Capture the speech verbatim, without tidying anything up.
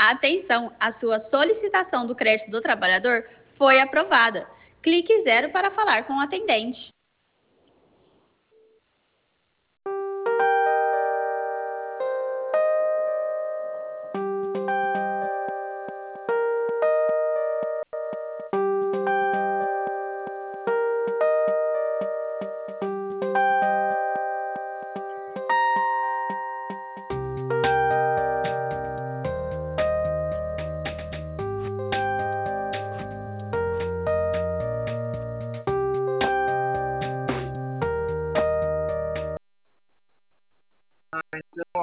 Atenção, a sua solicitação do crédito do trabalhador foi aprovada. Clique zero para falar com o atendente.